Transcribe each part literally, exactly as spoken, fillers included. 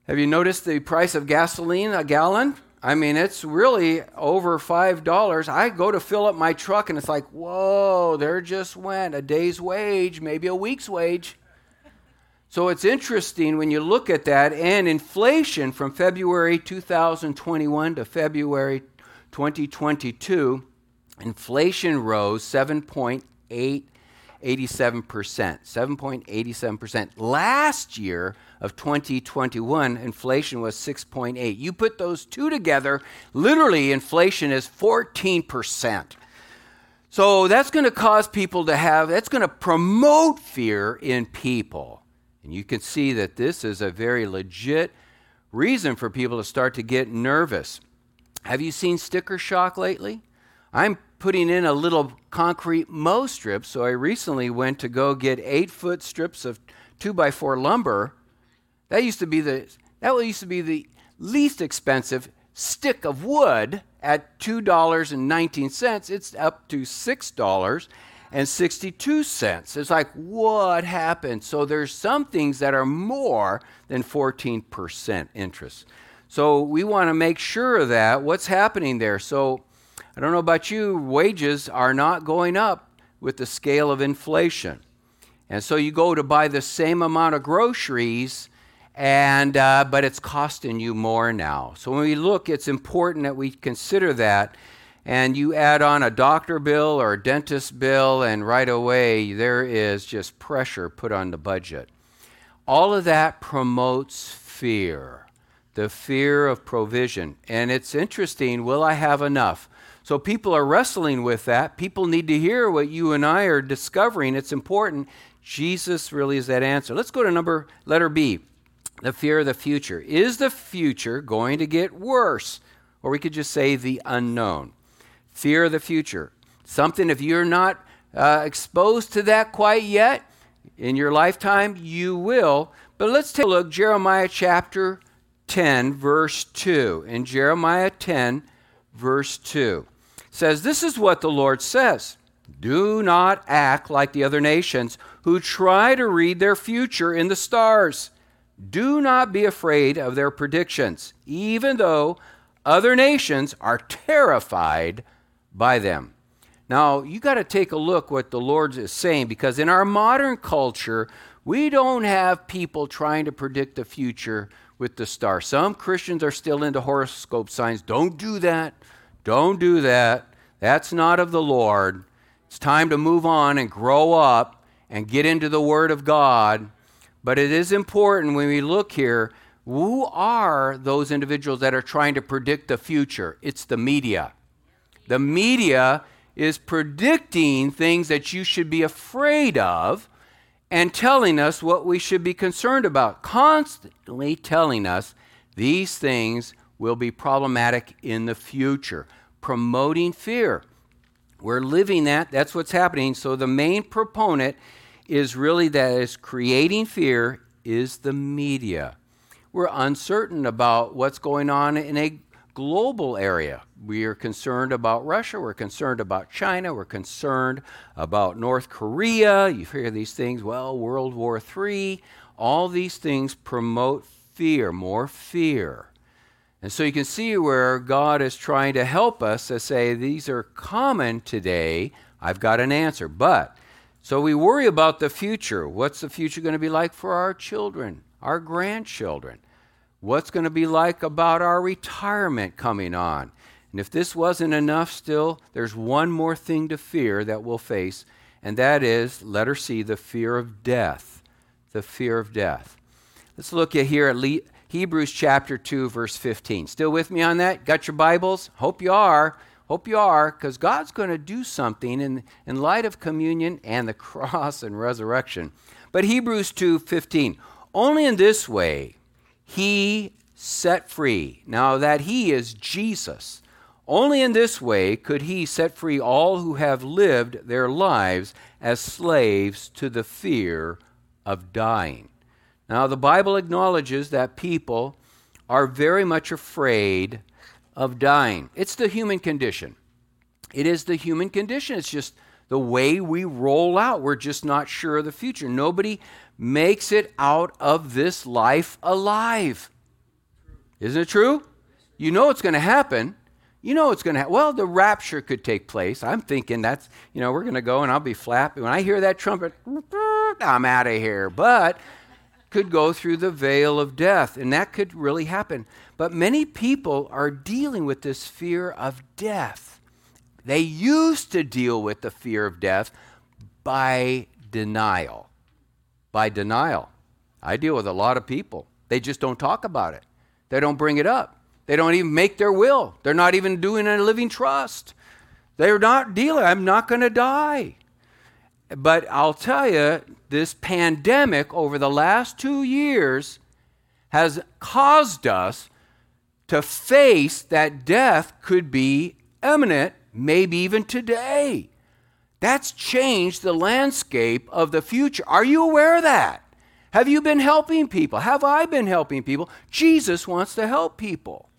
Have you noticed the price of gasoline a gallon? I mean, it's really over five dollars. I go to fill up my truck and it's like, whoa, there just went a day's wage, maybe a week's wage. So it's interesting when you look at that, and inflation from February two thousand twenty-one to February twenty twenty-two, inflation rose seven point eight seven percent. seven point eight seven percent. Last year of twenty twenty-one, inflation was six point eight. You put those two together, literally inflation is fourteen percent. So that's going to cause people to have, that's going to promote fear in people. And you can see that this is a very legit reason for people to start to get nervous. Have you seen sticker shock lately? I'm putting in a little concrete mow strip, so I recently went to go get eight-foot strips of two by four lumber. That used to be the that used to be the least expensive stick of wood at two dollars and nineteen cents. It's up to six dollars and sixty-two cents. It's like, what happened? So there's some things that are more than fourteen percent interest. So we want to make sure of that, what's happening there. So I don't know about you, wages are not going up with the scale of inflation. And so you go to buy the same amount of groceries, and uh, but it's costing you more now. So when we look, it's important that we consider that. And you add on a doctor bill or a dentist bill, and right away there is just pressure put on the budget. All of that promotes fear, the fear of provision. And it's interesting, will I have enough? So people are wrestling with that. People need to hear what you and I are discovering. It's important. Jesus really is that answer. Let's go to number letter B, the fear of the future. Is the future going to get worse? Or we could just say the unknown. Fear of the future. Something, if you're not uh, exposed to that quite yet in your lifetime, you will. But let's take a look, Jeremiah chapter ten, verse two. In Jeremiah ten, verse two, it says, this is what the Lord says. Do not act like the other nations who try to read their future in the stars. Do not be afraid of their predictions, even though other nations are terrified by them. Now, you got to take a look what the Lord is saying, because in our modern culture, we don't have people trying to predict the future with the stars. Some Christians are still into horoscope signs. Don't do that. Don't do that. That's not of the Lord. It's time to move on and grow up and get into the Word of God. But it is important when we look here, who are those individuals that are trying to predict the future? It's the media. The media is predicting things that you should be afraid of and telling us what we should be concerned about, constantly telling us these things will be problematic in the future, promoting fear. We're living that. That's what's happening. So the main proponent is really that is creating fear is the media. We're uncertain about what's going on in a global area. We are concerned about Russia. We're concerned about China. We're concerned about North Korea. You hear these things, well, World War Three. All these things promote fear, more fear. And so you can see where God is trying to help us to say these are common today. I've got an answer. But, so we worry about the future. What's the future going to be like for our children, our grandchildren? What's going to be like about our retirement coming on? And if this wasn't enough still, there's one more thing to fear that we'll face, and that is, letter C, the fear of death. The fear of death. Let's look at here at Le- Hebrews chapter two, verse fifteen. Still with me on that? Got your Bibles? Hope you are. Hope you are, because God's going to do something in, in light of communion and the cross and resurrection. But Hebrews two fifteen, only in this way he set free. Now that he is Jesus. Only in this way could he set free all who have lived their lives as slaves to the fear of dying. Now the Bible acknowledges that people are very much afraid of dying. It's the human condition. It is the human condition. It's just the way we roll out. We're just not sure of the future. Nobody makes it out of this life alive. Isn't it true? You know it's going to happen. You know it's going to happen. Well, the rapture could take place. I'm thinking that's, you know, we're going to go and I'll be flapping. When I hear that trumpet, I'm out of here. But could go through the veil of death, and that could really happen. But many people are dealing with this fear of death. They used to deal with the fear of death by denial. By denial. I deal with a lot of people. They just don't talk about it. They don't bring it up. They don't even make their will. They're not even doing a living trust. They're not dealing. I'm not going to die. But I'll tell you, this pandemic over the last two years has caused us to face that death could be imminent, maybe even today. That's changed the landscape of the future. Are you aware of that? Have you been helping people? Have I been helping people? Jesus wants to help people.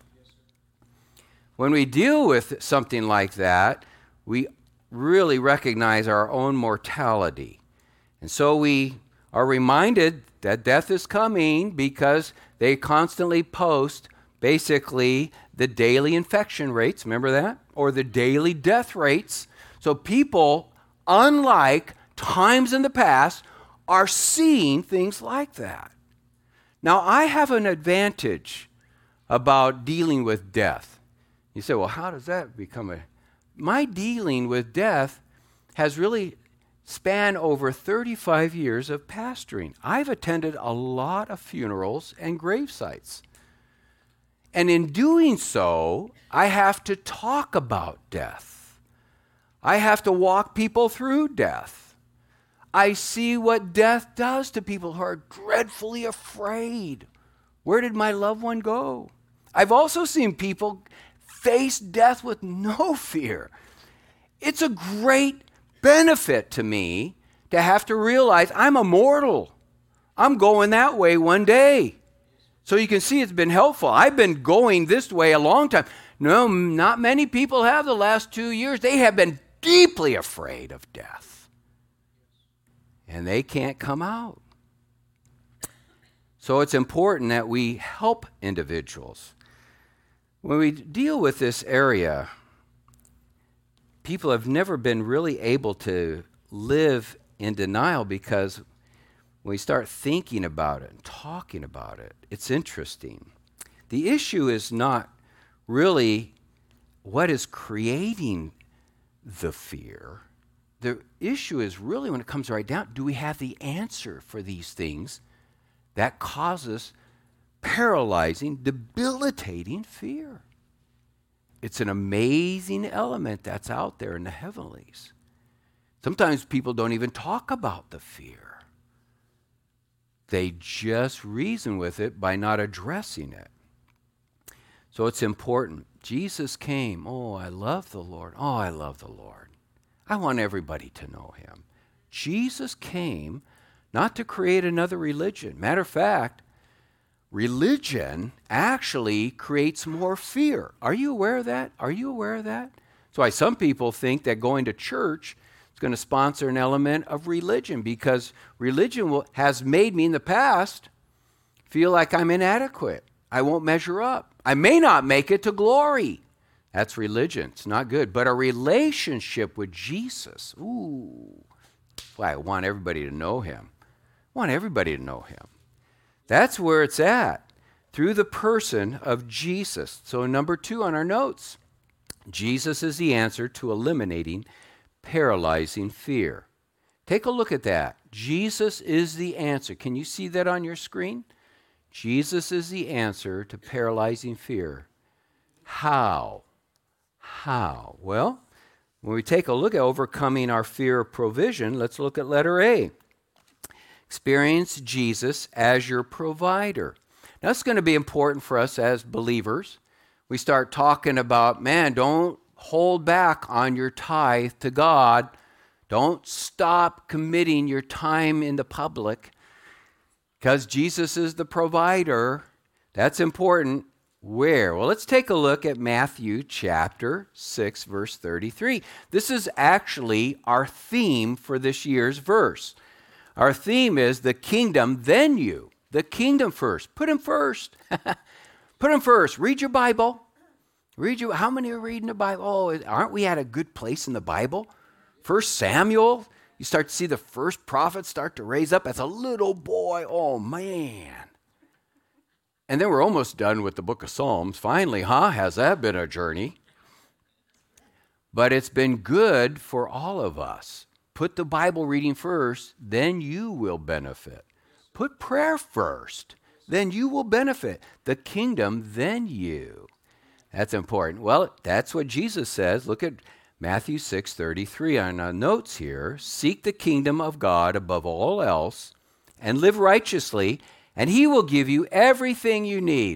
When we deal with something like that, we really recognize our own mortality. And so we are reminded that death is coming because they constantly post basically the daily infection rates, remember that? Or the daily death rates. So people, unlike times in the past, are seeing things like that. Now, I have an advantage about dealing with death. You say, well, how does that become a... My dealing with death has really spanned over thirty-five years of pastoring. I've attended a lot of funerals and grave sites. And in doing so, I have to talk about death. I have to walk people through death. I see what death does to people who are dreadfully afraid. Where did my loved one go? I've also seen people face death with no fear. It's a great benefit to me to have to realize I'm immortal. I'm going that way one day. So you can see it's been helpful. I've been going this way a long time. No, not many people have the last two years. They have been deeply afraid of death. And they can't come out. So it's important that we help individuals. When we deal with this area, people have never been really able to live in denial because when we start thinking about it and talking about it, it's interesting. The issue is not really what is creating the fear. The issue is really, when it comes right down, do we have the answer for these things that causes paralyzing, debilitating fear? It's an amazing element that's out there in the heavenlies. Sometimes people don't even talk about the fear. They just reason with it by not addressing it. So it's important. Jesus came. Oh, I love the Lord. Oh, I love the Lord. I want everybody to know him. Jesus came not to create another religion. Matter of fact, religion actually creates more fear. Are you aware of that? Are you aware of that? That's why some people think that going to church is going to sponsor an element of religion, because religion will, has made me in the past feel like I'm inadequate. I won't measure up. I may not make it to glory. That's religion. It's not good. But a relationship with Jesus, ooh, well, I want everybody to know him. I want everybody to know him. That's where it's at, through the person of Jesus. So number two on our notes, Jesus is the answer to eliminating paralyzing fear. Take a look at that. Jesus is the answer. Can you see that on your screen? Jesus is the answer to paralyzing fear. How? How? Well, when we take a look at overcoming our fear of provision, let's look at letter A. Experience Jesus as your provider. Now, that's going to be important for us as believers. We start talking about, man, don't hold back on your tithe to God. Don't stop committing your time in the public, because Jesus is the provider. That's important. Where? Well, let's take a look at Matthew chapter six, verse thirty-three. This is actually our theme for this year's verse. Our theme is the kingdom, then you. The kingdom first. Put him first. Put them first. Read your Bible. Read you. How many are reading the Bible? Oh, aren't we at a good place in the Bible? First Samuel, you start to see the first prophets start to raise up as a little boy. Oh, man. And then we're almost done with the book of Psalms. Finally, huh? Has that been a journey? But it's been good for all of us. Put the Bible reading first, then you will benefit. Put prayer first, then you will benefit. The kingdom, then you. That's important. Well, that's what Jesus says. Look at Matthew six thirty-three on our notes here. Seek the kingdom of God above all else and live righteously, and he will give you everything you need.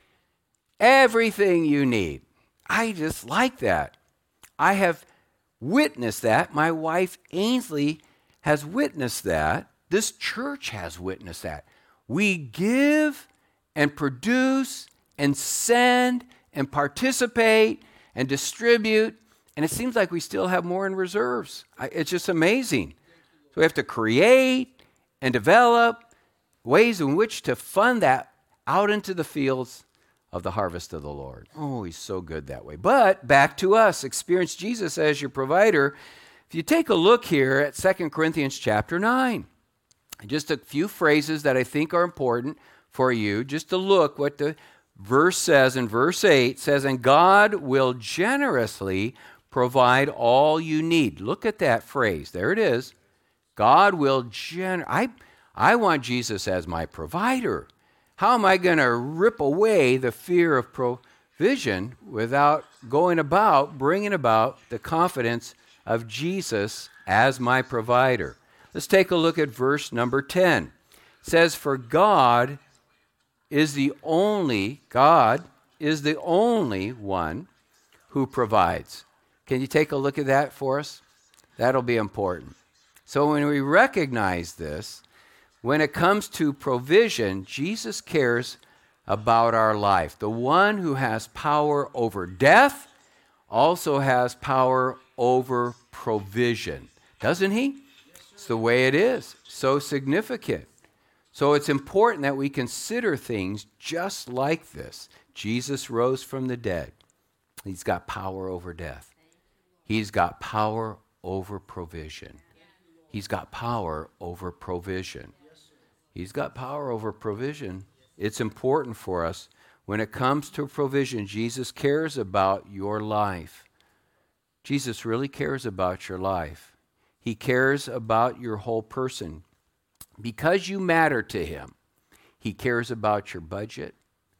Everything you need. I just like that. I have witnessed that. My wife Ainsley has witnessed that. This church has witnessed that. We give and produce and send and participate and distribute, and it seems like we still have more in reserves. I, it's just amazing. So we have to create and develop ways in which to fund that out into the fields of the harvest of the Lord. Oh, he's so good that way. But back to us, experience Jesus as your provider. If you take a look here at Second Corinthians chapter nine, just a few phrases that I think are important for you, just to look what the verse says in verse eight, says, and God will generously provide all you need. Look at that phrase. There it is. God will gen. I, I want Jesus as my provider. How am I going to rip away the fear of provision without going about, bringing about the confidence of Jesus as my provider? Let's take a look at verse number ten. It says, for God is the only, God is the only one who provides. Can you take a look at that for us? That'll be important. So when we recognize this, when it comes to provision, Jesus cares about our life. The one who has power over death also has power over provision. Doesn't he? It's the way it is. So significant. So it's important that we consider things just like this. Jesus rose from the dead. He's got power over death. He's got power over provision. He's got power over provision. He's got power over provision. It's important for us. When it comes to provision, Jesus cares about your life. Jesus really cares about your life. He cares about your whole person. Because you matter to him, he cares about your budget.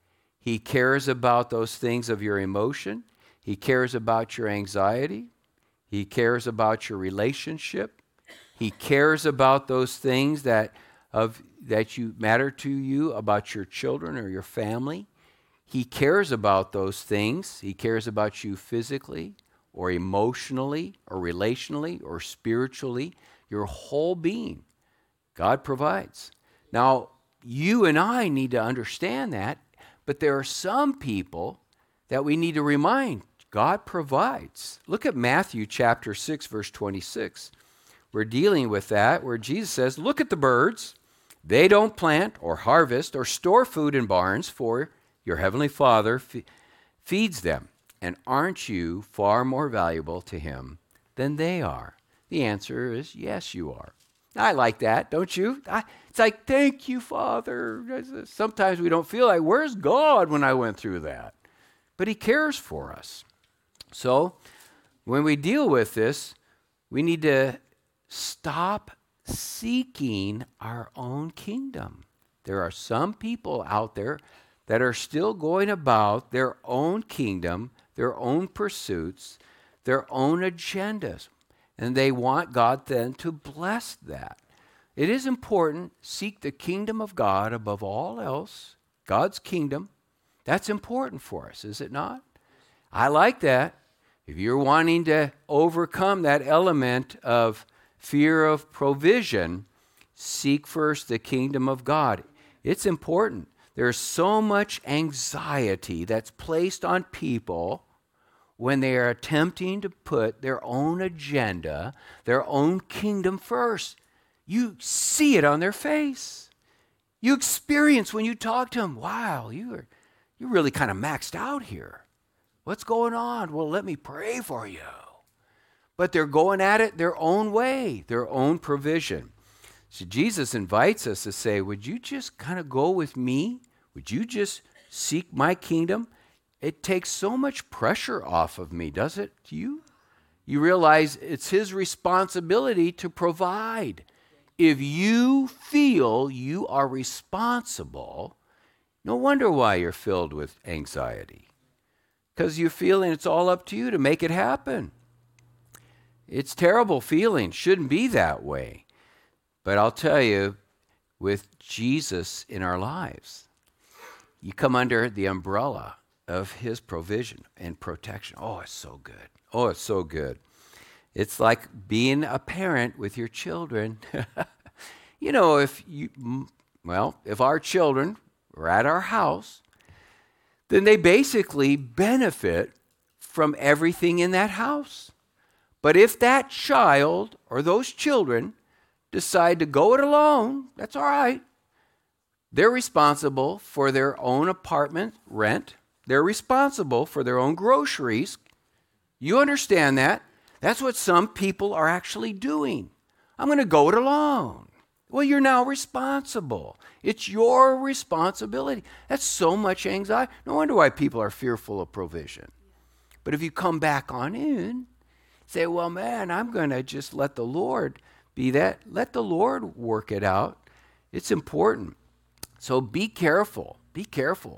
He cares about those things of your emotion. He cares about your anxiety. He cares about your relationship. He cares about those things that of that you matter to you, about your children or your family. He cares about those things. He cares about you physically or emotionally or relationally or spiritually, your whole being. God provides. Now, you and I need to understand that, but there are some people that we need to remind God provides. Look at Matthew chapter six, verse twenty-six. We're dealing with that where Jesus says, look at the birds. They don't plant or harvest or store food in barns, for your heavenly Father f- feeds them. And aren't you far more valuable to him than they are? The answer is yes, you are. I like that, don't you? I, it's like, thank you, Father. Sometimes we don't feel like, where's God when I went through that? But he cares for us. So when we deal with this, we need to stop seeking our own kingdom. There are some people out there that are still going about their own kingdom, their own pursuits, their own agendas. And they want God then to bless that. It is important, seek the kingdom of God above all else, God's kingdom. That's important for us, is it not? I like that. If you're wanting to overcome that element of fear of provision, seek first the kingdom of God. It's important. There's so much anxiety that's placed on people when they are attempting to put their own agenda, their own kingdom first. You see it on their face. You experience when you talk to them, wow, you are, you're really kind of maxed out here. What's going on? Well, let me pray for you. But they're going at it their own way, their own provision. So Jesus invites us to say, would you just kind of go with me? Would you just seek my kingdom? It takes so much pressure off of me, does it to you? You realize it's his responsibility to provide. If you feel you are responsible, no wonder why you're filled with anxiety. Because you're feeling it's all up to you to make it happen. It's terrible feeling. Shouldn't be that way. But I'll tell you, with Jesus in our lives, you come under the umbrella of his provision and protection. Oh, it's so good. Oh, it's so good. It's like being a parent with your children. You know, if you, well, if our children were at our house, then they basically benefit from everything in that house. But if that child or those children decide to go it alone, that's all right. They're responsible for their own apartment rent. They're responsible for their own groceries. You understand that? That's what some people are actually doing. I'm going to go it alone. Well, you're now responsible. It's your responsibility. That's so much anxiety. No wonder why people are fearful of provision. But if you come back on in, say, well, man, I'm going to just let the Lord be that. Let the Lord work it out. It's important. So be careful. Be careful.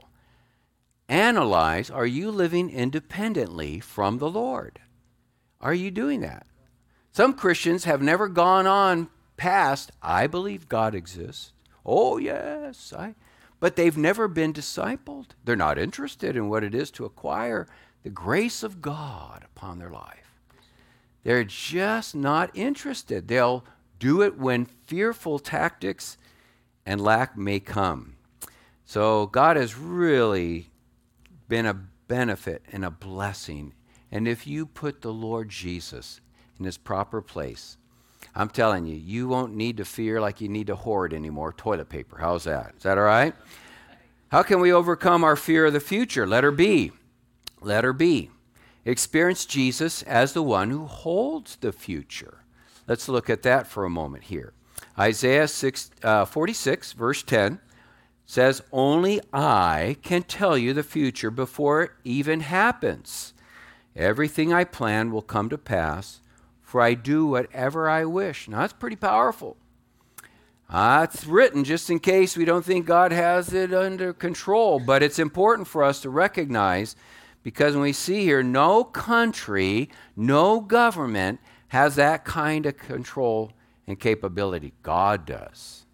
Analyze, are you living independently from the Lord? Are you doing that? Some Christians have never gone on past, I believe God exists. Oh, yes. I, but they've never been discipled. They're not interested in what it is to acquire the grace of God upon their life. They're just not interested. They'll do it when fearful tactics and lack may come. So God has really been a benefit and a blessing. And if you put the Lord Jesus in his proper place, I'm telling you, you won't need to fear like you need to hoard anymore toilet paper. How's that? Is that all right? How can we overcome our fear of the future? Letter B. Letter B. Experience Jesus as the one who holds the future. Let's look at that for a moment here. Isaiah six, uh, forty-six, verse ten says, only I can tell you the future before it even happens. Everything I plan will come to pass, for I do whatever I wish. Now, that's pretty powerful. Uh, it's written just in case we don't think God has it under control, but it's important for us to recognize, because when we see here, no country, no government has that kind of control and capability. God does.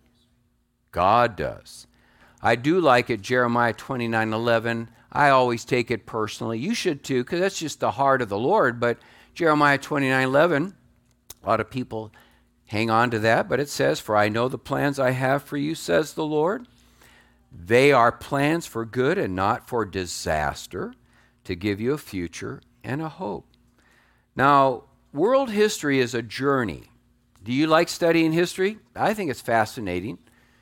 God does. I do like it, Jeremiah twenty-nine eleven. I always take it personally. You should too, because that's just the heart of the Lord. But Jeremiah twenty-nine eleven, a lot of people hang on to that, but it says, for I know the plans I have for you, says the Lord. They are plans for good and not for disaster, to give you a future and a hope. Now, world history is a journey. Do you like studying history? I think it's fascinating.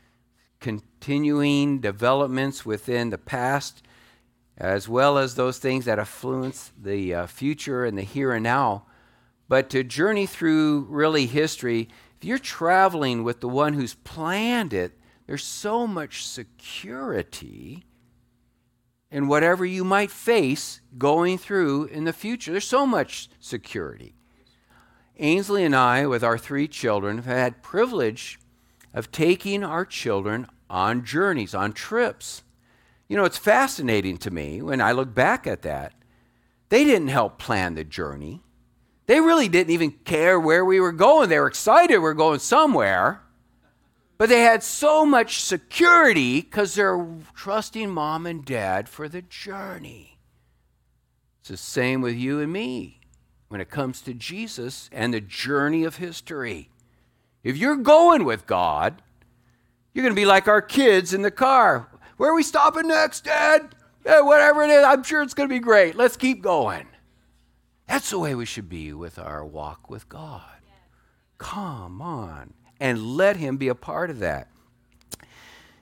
Continuing developments within the past, as well as those things that influence the uh, future and the here and now. But to journey through really history, if you're traveling with the one who's planned it, there's so much security in whatever you might face going through in the future. There's so much security. Ainsley and I, with our three children, have had privilege of taking our children on journeys, on trips. You know, it's fascinating to me when I look back at that. They didn't help plan the journey. They really didn't even care where we were going. They were excited we were going somewhere. But they had so much security because they're trusting mom and dad for the journey. It's the same with you and me when it comes to Jesus and the journey of history. If you're going with God, you're going to be like our kids in the car. Where are we stopping next, Dad? Yeah, whatever it is, I'm sure it's going to be great. Let's keep going. That's the way we should be with our walk with God. Come on. And let him be a part of that.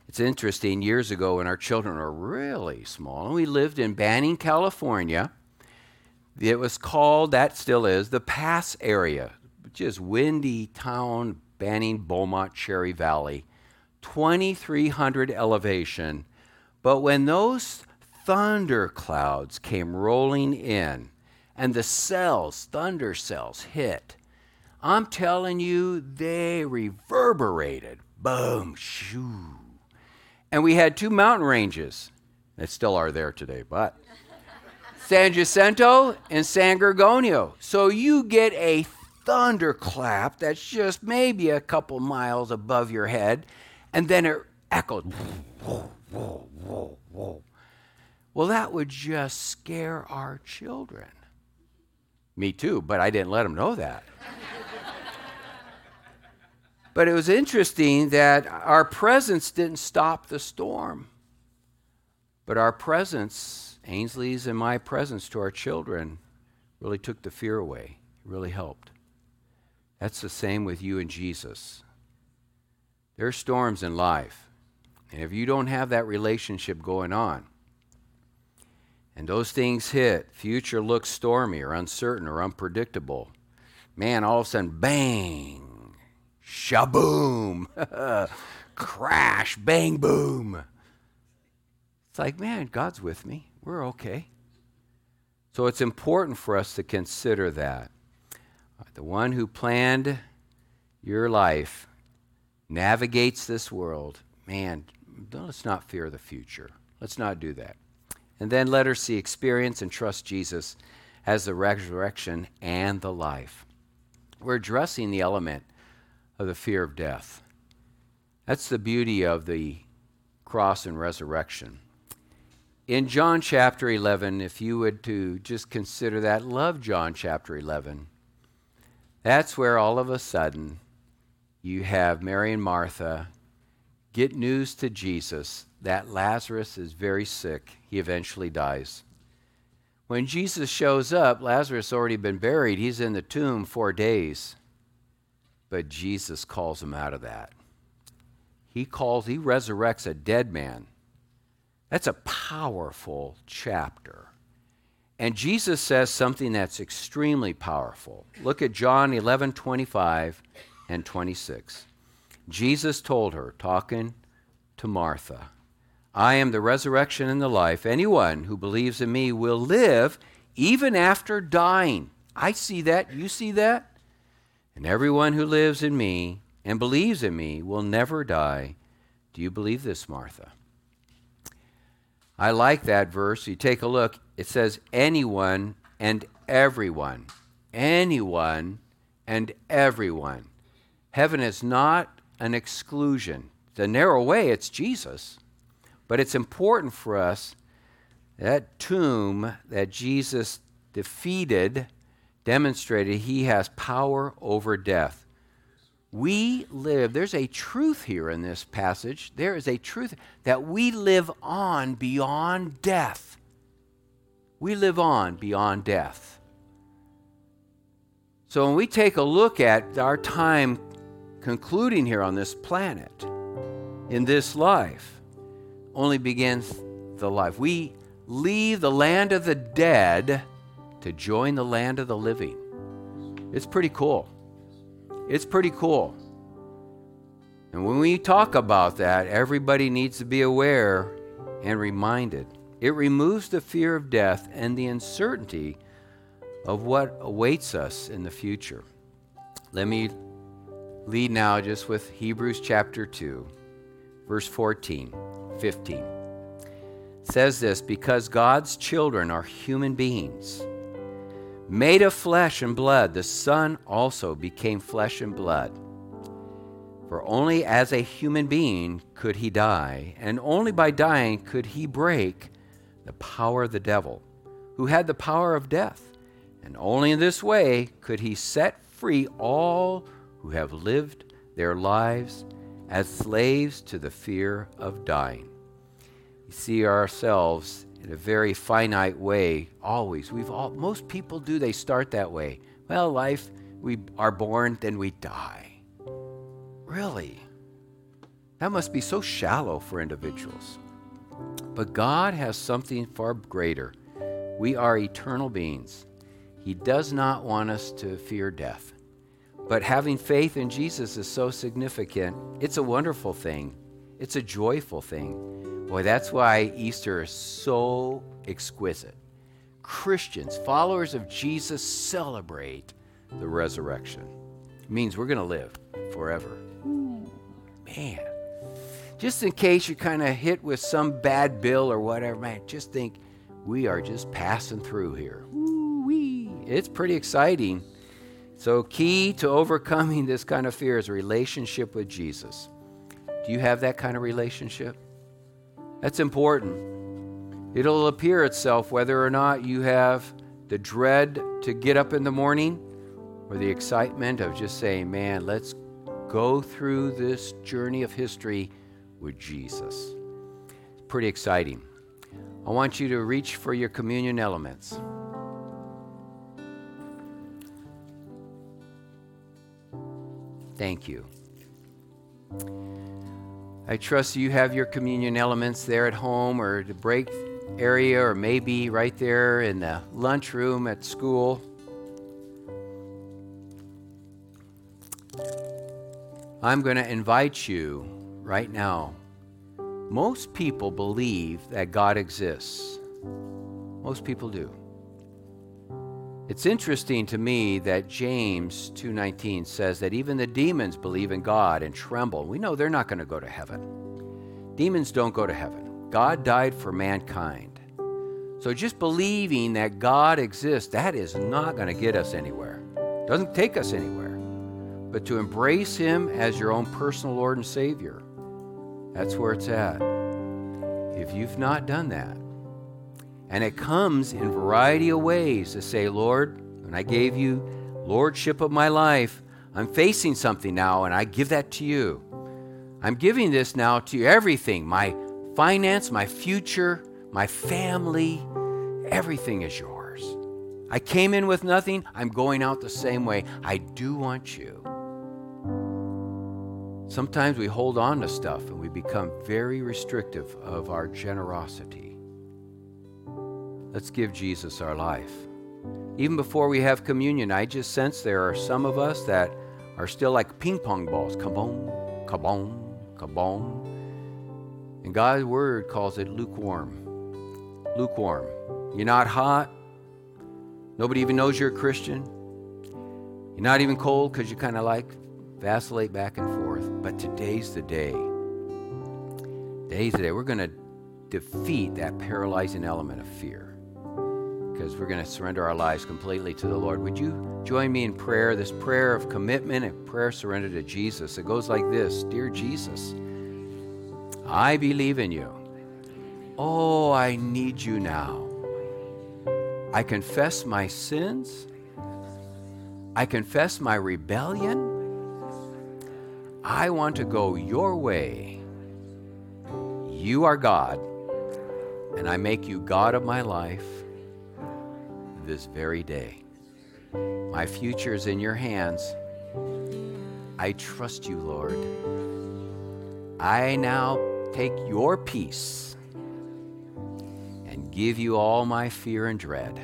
It's interesting, years ago when our children were really small, and we lived in Banning, California. It was called, that still is, the Pass area, which is windy town, Banning, Beaumont, Cherry Valley, twenty-three hundred elevation. But when those thunder clouds came rolling in and the cells, thunder cells, hit, I'm telling you, they reverberated. Boom, shoo. And we had two mountain ranges that still are there today, but San Jacinto and San Gorgonio. So you get a thunderclap that's just maybe a couple miles above your head, and then it echoed. Whoa, whoa, whoa, whoa. Well, that would just scare our children. Me too, but I didn't let them know that. But it was interesting that our presence didn't stop the storm. But our presence, Ainsley's and my presence to our children, really took the fear away. It really helped. That's the same with you and Jesus. There are storms in life. And if you don't have that relationship going on, and those things hit, future looks stormy or uncertain or unpredictable, man, all of a sudden, bang! Shaboom, crash, bang, boom. It's like, man, God's with me. We're okay. So it's important for us to consider that. The one who planned your life navigates this world. Man, let's not fear the future. Let's not do that. And then let her see, experience, and trust Jesus as the resurrection and the life. We're addressing the element of the fear of death. That's the beauty of the cross and resurrection. In John chapter eleven, if you would to just consider that, love John chapter eleven. That's where all of a sudden you have Mary and Martha get news to Jesus that Lazarus is very sick. He eventually dies. When Jesus shows up, Lazarus has already been buried. He's in the tomb four days. But Jesus calls him out of that. He calls, he resurrects a dead man. That's a powerful chapter. And Jesus says something that's extremely powerful. Look at John eleven, twenty-five and twenty-six. Jesus told her, talking to Martha, I am the resurrection and the life. Anyone who believes in me will live even after dying. I see that. You see that? And everyone who lives in me and believes in me will never die. Do you believe this, Martha? I like that verse. You take a look. It says anyone and everyone. Anyone and everyone. Heaven is not an exclusion. The narrow way, it's Jesus. But it's important for us, that tomb that Jesus defeated, demonstrated he has power over death. We live, there's a truth here in this passage. There is a truth that we live on beyond death. We live on beyond death. So when we take a look at our time concluding here on this planet, in this life, only begins the life. We leave the land of the dead to join the land of the living. It's pretty cool. It's pretty cool. And when we talk about that, everybody needs to be aware and reminded. It removes the fear of death and the uncertainty of what awaits us in the future. Let me lead now just with Hebrews chapter two, verse fourteen, fifteen. It says this, because God's children are human beings, made of flesh and blood, the Son also became flesh and blood. For only as a human being could he die, and only by dying could he break the power of the devil, who had the power of death. And only in this way could he set free all who have lived their lives as slaves to the fear of dying. We see ourselves in a very finite way, always. We've all, most people do, they start that way. Well, life, we are born, then we die. Really? That must be so shallow for individuals. But God has something far greater. We are eternal beings. He does not want us to fear death. But having faith in Jesus is so significant. It's a wonderful thing. It's a joyful thing. Boy, that's why Easter is so exquisite. Christians, followers of Jesus, celebrate the resurrection. It means we're going to live forever. Ooh, man. Just in case you're kind of hit with some bad bill or whatever, man, just think we are just passing through here. Woo-wee. It's pretty exciting. So key to overcoming this kind of fear is a relationship with Jesus. Do you have that kind of relationship? That's important. It'll appear itself whether or not you have the dread to get up in the morning or the excitement of just saying, man, let's go through this journey of history with Jesus. It's pretty exciting. I want you to reach for your communion elements. Thank you. I trust you have your communion elements there at home or the break area or maybe right there in the lunchroom at school. I'm going to invite you right now. Most people believe that God exists. Most people do. It's interesting to me that James two nineteen says that even the demons believe in God and tremble. We know they're not going to go to heaven. Demons don't go to heaven. God died for mankind. So just believing that God exists, that is not going to get us anywhere. Doesn't take us anywhere. But to embrace Him as your own personal Lord and Savior, that's where it's at. If you've not done that, and it comes in a variety of ways to say, Lord, when I gave you lordship of my life, I'm facing something now, and I give that to you. I'm giving this now to you, everything, my finance, my future, my family, everything is yours. I came in with nothing. I'm going out the same way. I do want you. Sometimes we hold on to stuff and we become very restrictive of our generosity. Let's give Jesus our life. Even before we have communion, I just sense there are some of us that are still like ping pong balls. Kaboom, kaboom, kaboom. And God's word calls it lukewarm. Lukewarm. You're not hot. Nobody even knows you're a Christian. You're not even cold because you kind of like vacillate back and forth. But today's the day. Today's the day. We're going to defeat that paralyzing element of fear because we're going to surrender our lives completely to the Lord. Would you join me in prayer, this prayer of commitment and prayer surrender to Jesus? It goes like this. Dear Jesus, I believe in you. Oh, I need you now. I confess my sins. I confess my rebellion. I want to go your way. You are God, and I make you God of my life this very day. My future is in your hands. I trust you, Lord. I now take your peace and give you all my fear and dread.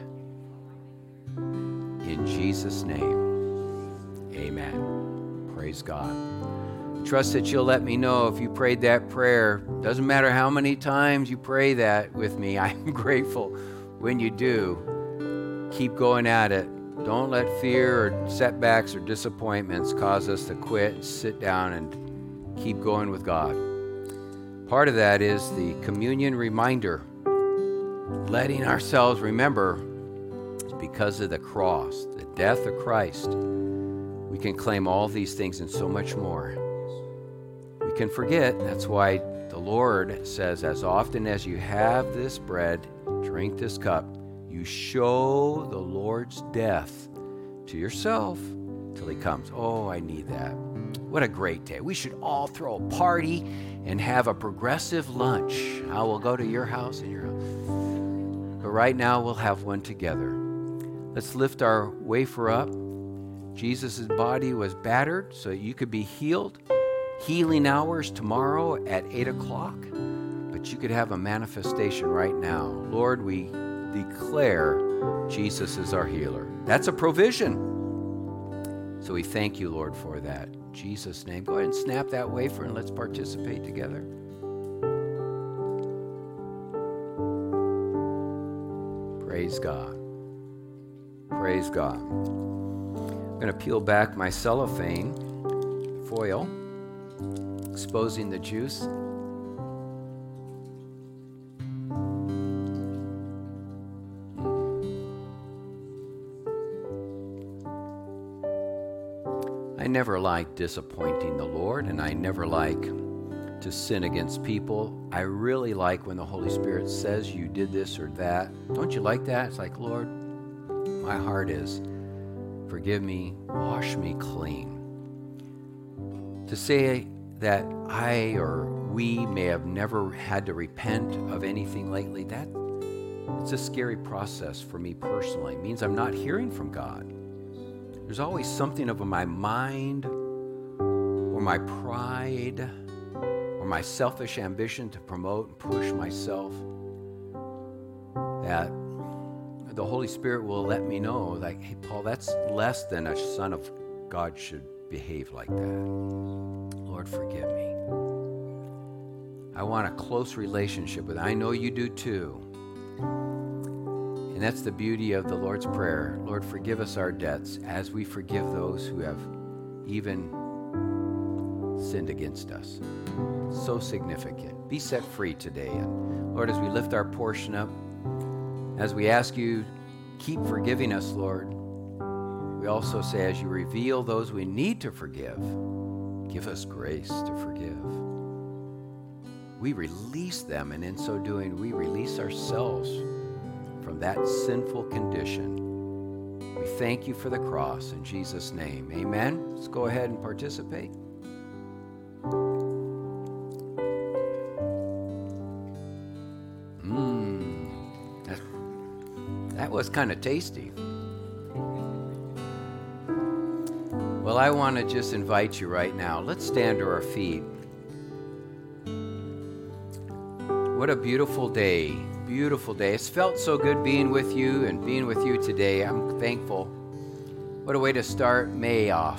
In Jesus' name, amen. Praise God. Trust that you'll let me know if you prayed that prayer. Doesn't matter how many times you pray that with me. I'm grateful when you do. Keep going at it. Don't let fear or setbacks or disappointments cause us to quit, sit down, and keep going with God. Part of that is the communion reminder. Letting ourselves remember it's because of the cross, the death of Christ. We can claim all these things and so much more. We can forget. That's why the Lord says, as often as you have this bread, drink this cup, you show the Lord's death to yourself till He comes. Oh, I need that. What a great day. We should all throw a party and have a progressive lunch. I will go to your house and your house. But right now we'll have one together. Let's lift our wafer up. Jesus' body was battered so you could be healed. healing hours tomorrow at eight o'clock, but you could have a manifestation right now. Lord, we declare Jesus is our healer. That's a provision. So we thank you, Lord, for that. In Jesus' name. Go ahead and snap that wafer and let's participate together. Praise God. Praise God. I'm going to peel back my cellophane foil, exposing the juice. I never like disappointing the Lord, and I never like to sin against people. I really like when the Holy Spirit says you did this or that. Don't you like that? It's like, Lord, my heart is, forgive me, wash me clean. To say that I or we may have never had to repent of anything lately, that it's a scary process for me personally. It means I'm not hearing from God. There's always something of my mind or my pride or my selfish ambition to promote and push myself that the Holy Spirit will let me know, like, hey, Paul, that's less than a son of God should behave like that. Lord, forgive me. I want a close relationship with you. I know you do too. And that's the beauty of the Lord's Prayer. Lord, forgive us our debts as we forgive those who have even sinned against us. So significant. Be set free today. And Lord, as we lift our portion up, as we ask you, keep forgiving us, Lord, we also say, as you reveal those we need to forgive, give us grace to forgive. We release them, and in so doing, we release ourselves from that sinful condition. We thank you for the cross in Jesus' name. Amen. Let's go ahead and participate. Mmm. That, that was kind of tasty. Well, I want to just invite you right now. Let's stand to our feet. What a beautiful day. Beautiful day. It's felt so good being with you and being with you today. I'm thankful. What a way to start May off.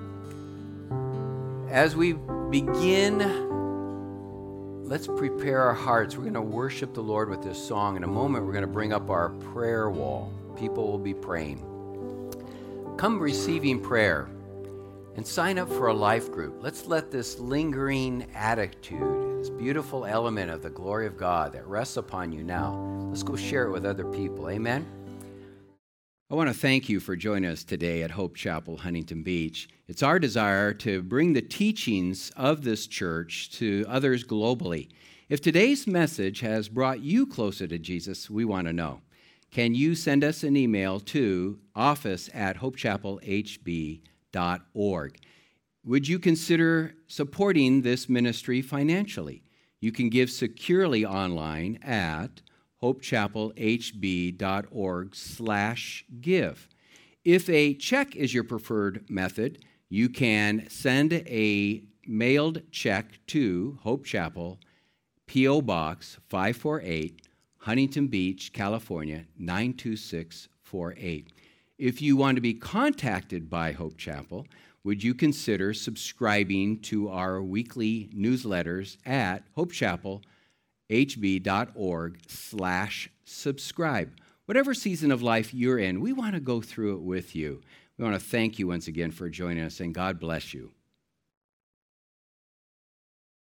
As we begin, let's prepare our hearts. We're going to worship the Lord with this song. In a moment, we're going to bring up our prayer wall. People will be praying. Come receiving prayer and sign up for a life group. Let's let this lingering attitude, this beautiful element of the glory of God that rests upon you now, let's go share it with other people. Amen? I want to thank you for joining us today at Hope Chapel, Huntington Beach. It's our desire to bring the teachings of this church to others globally. If today's message has brought you closer to Jesus, we want to know. Can you send us an email to office at hopechapel h b dot org? Would you consider supporting this ministry financially? You can give securely online at hopechapelhb.org slash give. If a check is your preferred method, you can send a mailed check to Hope Chapel, P O Box five forty-eight, Huntington Beach, California, nine two six four eight. If you want to be contacted by Hope Chapel, would you consider subscribing to our weekly newsletters at hopechapelhb.org slash subscribe? Whatever season of life you're in, we want to go through it with you. We want to thank you once again for joining us, and God bless you.